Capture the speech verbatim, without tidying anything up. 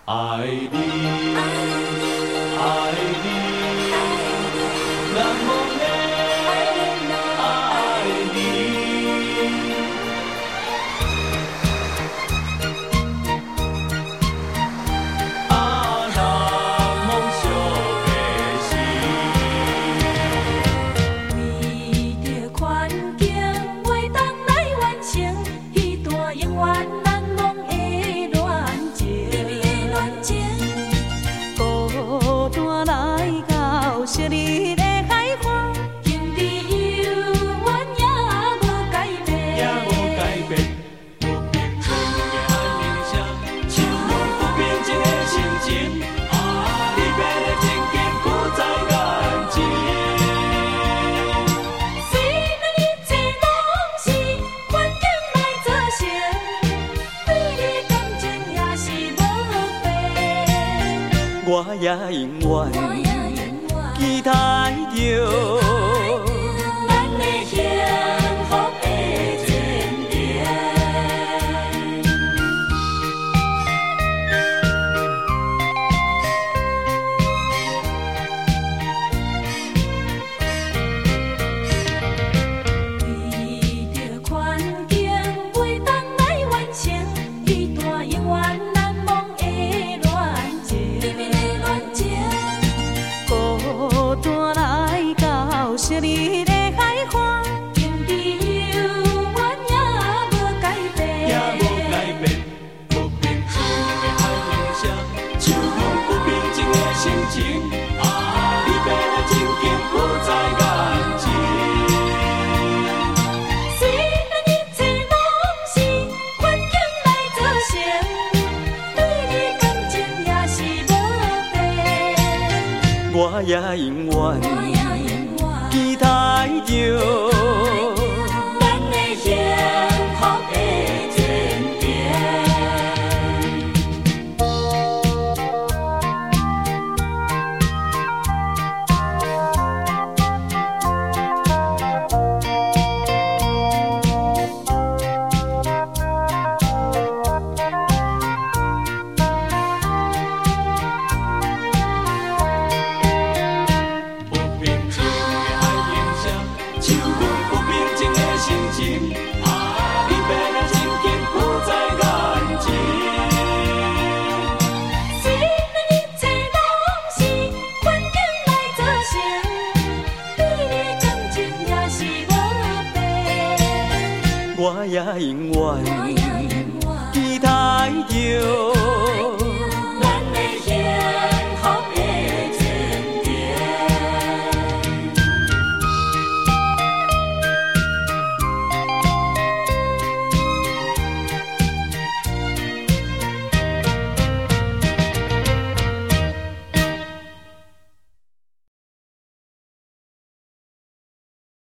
爱你，爱你，难忘的爱你。啊，难忘惜的心， 为着环境袂当来完成，彼段永远难忘的恋情。孤单来到昔日的海岸，情字永远也无改变。 也无改变。不平静的爱鸣声，唱阮不平静的心情。啊，离别的情景不在眼前。 虽然一切拢是环境来造成，对你感情也是无变。 我也永我远也永远期待着。 咱的幸福的前程。为着环境袂当来完成，彼段永远难忘的恋情。孤单来到昔日的海岸，情字永远也无改变。 也无改变。不平静的爱鸣声，唱阮不平静的心情。啊，离别的情景不在眼前。 虽然一切拢是环境来造成，对你感情也是无变。 我也永我远也永远期待着。 咱的幸福的前程。 不平静的爱鸣声，唱阮不平静的心情。啊，离别的情景不在眼前。 虽然一切拢是环境来造成，对你感情也是无变。 我也永我远也永远期待着。